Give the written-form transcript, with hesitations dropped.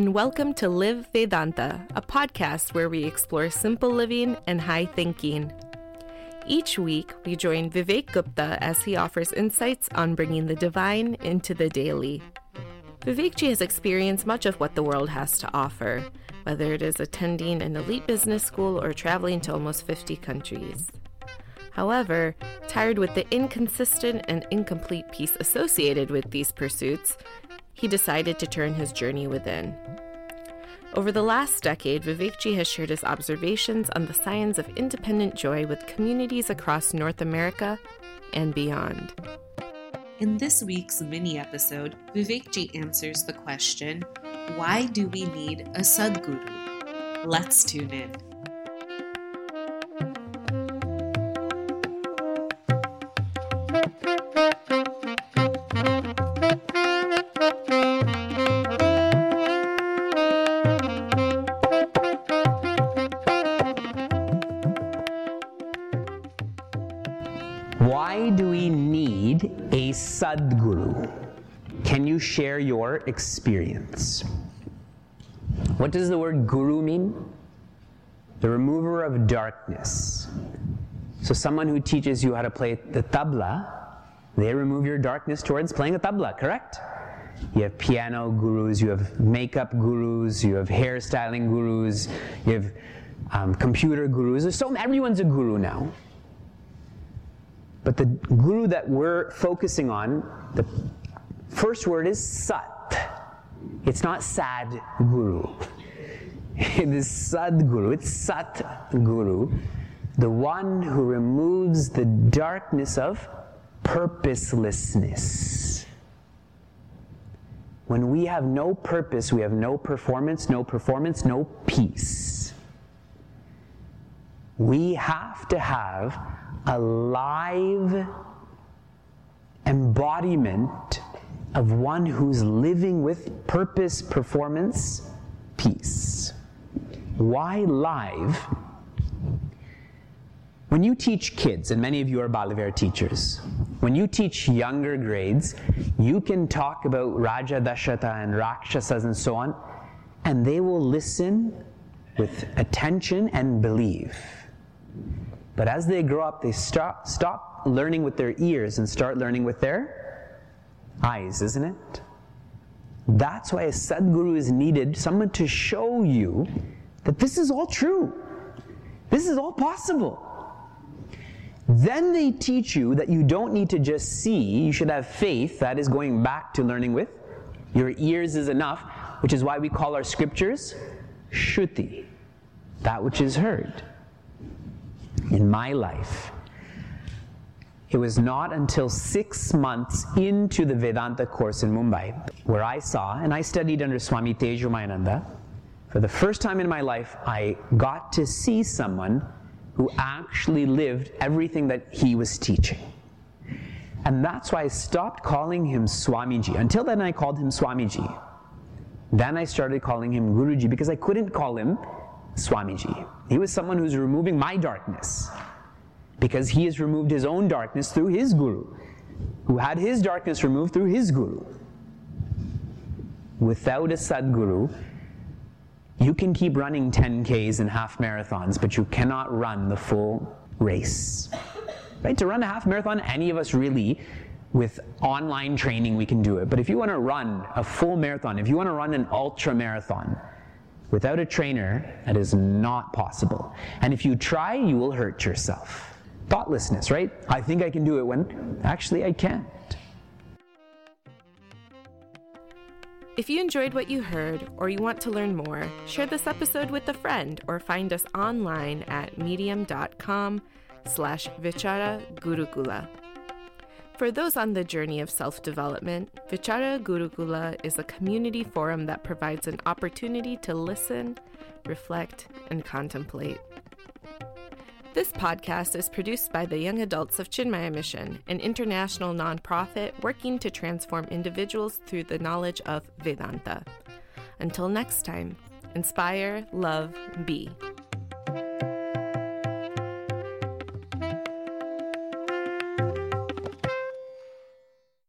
and welcome to Live Vedanta, a podcast where we explore simple living and high thinking. Each week, we join Vivek Gupta as he offers insights on bringing the divine into the daily. Vivekji has experienced much of what the world has to offer, whether it is attending an elite business school or traveling to almost 50 countries. However, tired with the inconsistent and incomplete peace associated with these pursuits, he decided to turn his journey within. Over the last decade, Vivekji has shared his observations on the science of independent joy with communities across North America and beyond. In this week's mini-episode, Vivekji answers the question, why do we need a Sadguru? Let's tune in. Why do we need a Sadguru? Can you share your experience? What does the word guru mean? The remover of darkness. So someone who teaches you how to play the tabla, they remove your darkness towards playing a tabla, correct? You have piano gurus, you have makeup gurus, you have hairstyling gurus, you have computer gurus. Everyone's a guru now. But the guru that we're focusing on, the first word is Sat. It's not Sad Guru. It is Sadguru. It's Sat Guru, the one who removes the darkness of purposelessness. When we have no purpose, we have no performance, no peace. We have to have a live embodiment of one who's living with purpose, performance, peace. Why live? When you teach kids, and many of you are Balivira teachers, when you teach younger grades, you can talk about Raja Dashata and Rakshasas and so on, and they will listen with attention and believe. But as they grow up, they stop learning with their ears and start learning with their eyes, isn't it? That's why a Sadguru is needed, someone to show you that this is all true. This is all possible. Then they teach you that you don't need to just see, you should have faith. That is going back to learning with your ears is enough, which is why we call our scriptures Shruti, that which is heard. In my life, it was not until 6 months into the Vedanta course in Mumbai where I saw, and I studied under Swami Tejomayananda. For the first time in my life, I got to see someone who actually lived everything that he was teaching. And that's why I stopped calling him Swamiji. Until then, I called him Swamiji. Then I started calling him Guruji because I couldn't call him Swamiji. He was someone who's removing my darkness because he has removed his own darkness through his guru, who had his darkness removed through his guru. Without a Sadguru, you can keep running 10Ks and half marathons, but you cannot run the full race. Right? To run a half marathon, any of us really, with online training, we can do it. But if you want to run a full marathon, if you want to run an ultra marathon, without a trainer, that is not possible. And if you try, you will hurt yourself. Thoughtlessness, right? I think I can do it when actually I can't. If you enjoyed what you heard or you want to learn more, share this episode with a friend or find us online at medium.com/Vichara Gurukula. For those on the journey of self-development, Vichara Gurukula is a community forum that provides an opportunity to listen, reflect, and contemplate. This podcast is produced by the Young Adults of Chinmaya Mission, an international nonprofit working to transform individuals through the knowledge of Vedanta. Until next time, inspire, love, be.